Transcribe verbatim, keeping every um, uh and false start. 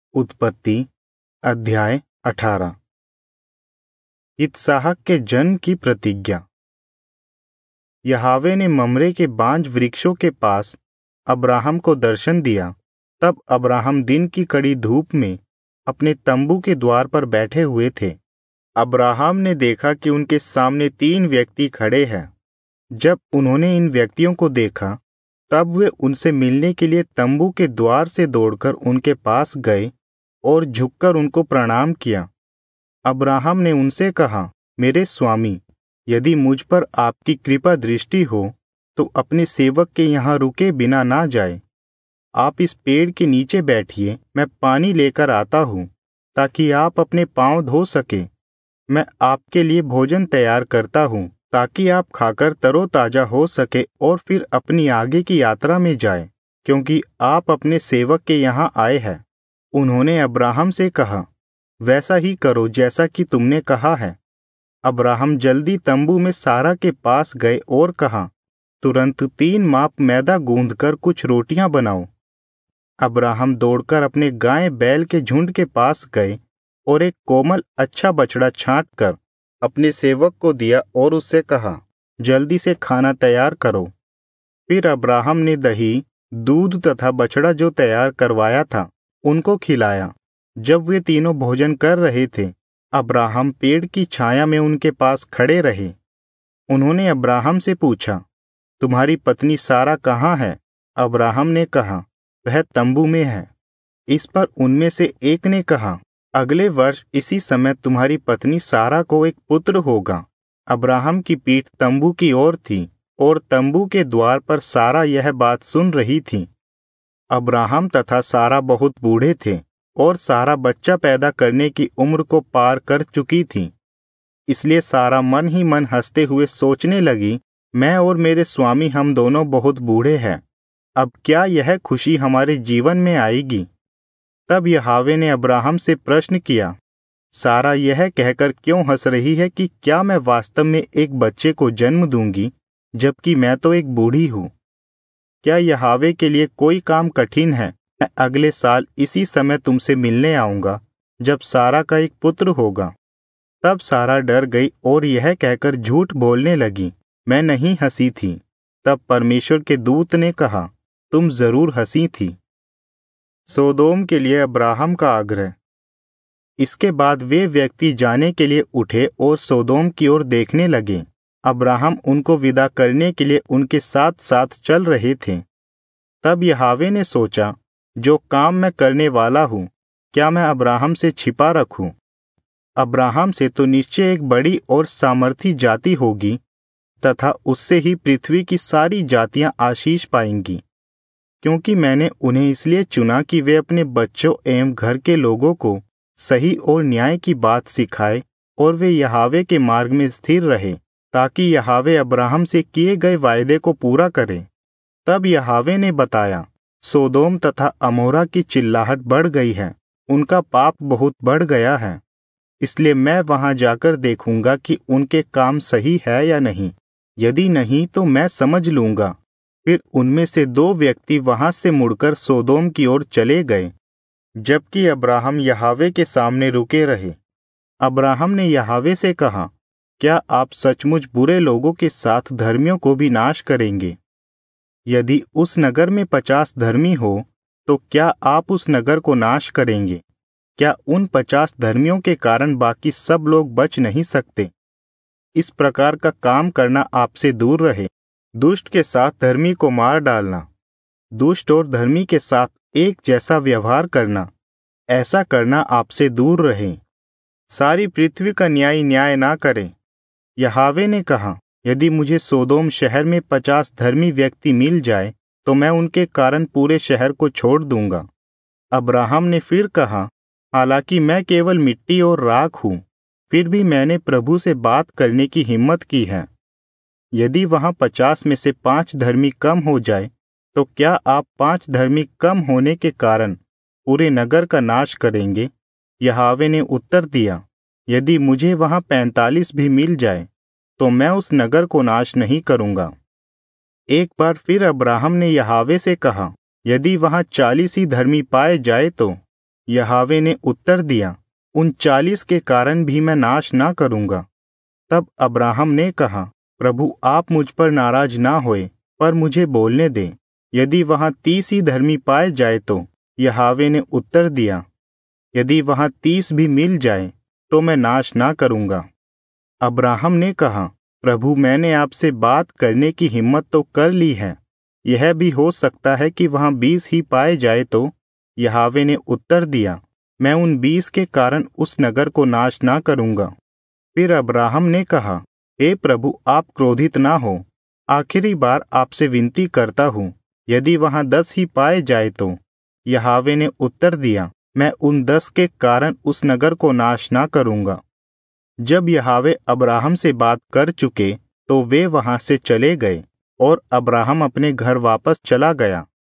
उत्पत्ति अध्याय अठारह। इसहाक के जन्म की प्रतिज्ञा। यहोवा ने ममरे के बांज वृक्षों के पास अब्राहम को दर्शन दिया। तब अब्राहम दिन की कड़ी धूप में अपने तंबू के द्वार पर बैठे हुए थे। अब्राहम ने देखा कि उनके सामने तीन व्यक्ति खड़े हैं। जब उन्होंने इन व्यक्तियों को देखा तब वे उनसे मिलने के लिए तंबू के द्वार से दौड़कर उनके पास गए और झुककर उनको प्रणाम किया। अब्राहम ने उनसे कहा, मेरे स्वामी, यदि मुझ पर आपकी कृपा दृष्टि हो तो अपने सेवक के यहाँ रुके बिना ना जाए। आप इस पेड़ के नीचे बैठिए, मैं पानी लेकर आता हूँ ताकि आप अपने पांव धो सके। मैं आपके लिए भोजन तैयार करता हूँ ताकि आप खाकर तरोताजा हो सके और फिर अपनी आगे की यात्रा में जाए, क्योंकि आप अपने सेवक के यहाँ आए हैं। उन्होंने अब्राहम से कहा, वैसा ही करो जैसा कि तुमने कहा है। अब्राहम जल्दी तंबू में सारा के पास गए और कहा, तुरंत तीन माप मैदा गूंथकर कुछ रोटियां बनाओ। अब्राहम दौड़कर अपने गाय बैल के झुंड के पास गए और एक कोमल अच्छा बछड़ा छांट कर अपने सेवक को दिया और उससे कहा, जल्दी से खाना तैयार करो। फिर अब्राहम ने दही, दूध तथा बछड़ा जो तैयार करवाया था उनको खिलाया। जब वे तीनों भोजन कर रहे थे, अब्राहम पेड़ की छाया में उनके पास खड़े रहे। उन्होंने अब्राहम से पूछा, तुम्हारी पत्नी सारा कहाँ है? अब्राहम ने कहा, वह तंबू में है। इस पर उनमें से एक ने कहा, अगले वर्ष इसी समय तुम्हारी पत्नी सारा को एक पुत्र होगा। अब्राहम की पीठ तंबू की ओर थी और तंबू के द्वार पर सारा यह बात सुन रही थी। अब्राहम तथा सारा बहुत बूढ़े थे और सारा बच्चा पैदा करने की उम्र को पार कर चुकी थी। इसलिए सारा मन ही मन हंसते हुए सोचने लगी, मैं और मेरे स्वामी हम दोनों बहुत बूढ़े हैं, अब क्या यह खुशी हमारे जीवन में आएगी? तब यहोवा ने अब्राहम से प्रश्न किया, सारा यह कहकर क्यों हंस रही है कि क्या मैं वास्तव में एक बच्चे को जन्म दूंगी, जबकि मैं तो एक बूढ़ी हूँ? क्या यहोवा के लिए कोई काम कठिन है? मैं अगले साल इसी समय तुमसे मिलने आऊंगा जब सारा का एक पुत्र होगा। तब सारा डर गई और यह कहकर झूठ बोलने लगी, मैं नहीं हंसी थी। तब परमेश्वर के दूत ने कहा, तुम जरूर हंसी थी। सोदोम के लिए अब्राहम का आग्रह। इसके बाद वे व्यक्ति जाने के लिए उठे और सोदोम की ओर देखने लगे। अब्राहम उनको विदा करने के लिए उनके साथ साथ चल रहे थे। तब यहोवा ने सोचा, जो काम मैं करने वाला हूँ, क्या मैं अब्राहम से छिपा रखूं? अब्राहम से तो निश्चय एक बड़ी और सामर्थी जाति होगी तथा उससे ही पृथ्वी की सारी जातियां आशीष पाएंगी, क्योंकि मैंने उन्हें इसलिए चुना कि वे अपने बच्चों एवं घर के लोगों को सही और न्याय की बात सिखाए और वे यहोवा के मार्ग में स्थिर रहे, ताकि यहोवा अब्राहम से किए गए वायदे को पूरा करे। तब यहोवा ने बताया, सोदोम तथा अमोरा की चिल्लाहट बढ़ गई है, उनका पाप बहुत बढ़ गया है। इसलिए मैं वहां जाकर देखूंगा कि उनके काम सही है या नहीं। यदि नहीं तो मैं समझ लूंगा। फिर उनमें से दो व्यक्ति वहां से मुड़कर सोदोम की ओर चले गए, जबकि अब्राहम यहोवा के सामने रुके रहे। अब्राहम ने यहोवा से कहा, क्या आप सचमुच बुरे लोगों के साथ धर्मियों को भी नाश करेंगे? यदि उस नगर में पचास धर्मी हो तो क्या आप उस नगर को नाश करेंगे? क्या उन पचास धर्मियों के कारण बाकी सब लोग बच नहीं सकते? इस प्रकार का काम करना आपसे दूर रहे। दुष्ट के साथ धर्मी को मार डालना, दुष्ट और धर्मी के साथ एक जैसा व्यवहार करना, ऐसा करना आपसे दूर रहे। सारी पृथ्वी का न्याय न्याय ना करे। यहोवा ने कहा, यदि मुझे सोदोम शहर में पचास धर्मी व्यक्ति मिल जाए तो मैं उनके कारण पूरे शहर को छोड़ दूंगा। अब्राहम ने फिर कहा, हालांकि मैं केवल मिट्टी और राख हूं, फिर भी मैंने प्रभु से बात करने की हिम्मत की है। यदि वहां पचास में से पांच धर्मी कम हो जाए तो क्या आप पांच धर्मी कम होने के कारण पूरे नगर का नाश करेंगे? यहोवा ने उत्तर दिया, यदि मुझे वहां पैंतालीस भी मिल जाए तो मैं उस नगर को नाश नहीं करूंगा। एक बार फिर अब्राहम ने यहोवा से कहा, यदि वहां चालीस ही धर्मी पाए जाए तो यहोवा ने उत्तर दिया, उन चालीस के कारण भी मैं नाश ना करूंगा। तब अब्राहम ने कहा, प्रभु आप मुझ पर नाराज ना होए, पर मुझे बोलने दें, यदि वहां तीस ही धर्मी पाए जाए तो। यहोवा ने उत्तर दिया, यदि वहां तीस भी मिल जाए तो मैं नाश ना करूंगा। अब्राहम ने कहा, प्रभु मैंने आपसे बात करने की हिम्मत तो कर ली है, यह भी हो सकता है कि वहां बीस ही पाए जाए तो। यहोवा ने उत्तर दिया, मैं उन बीस के कारण उस नगर को नाश ना करूंगा। फिर अब्राहम ने कहा, हे प्रभु आप क्रोधित ना हो, आखिरी बार आपसे विनती करता हूँ, यदि वहां दस ही पाए जाए तो। यहोवा ने उत्तर दिया, मैं उन दस के कारण उस नगर को नाश ना करूंगा। जब यहोवा अब्राहम से बात कर चुके तो वे वहां से चले गए और अब्राहम अपने घर वापस चला गया।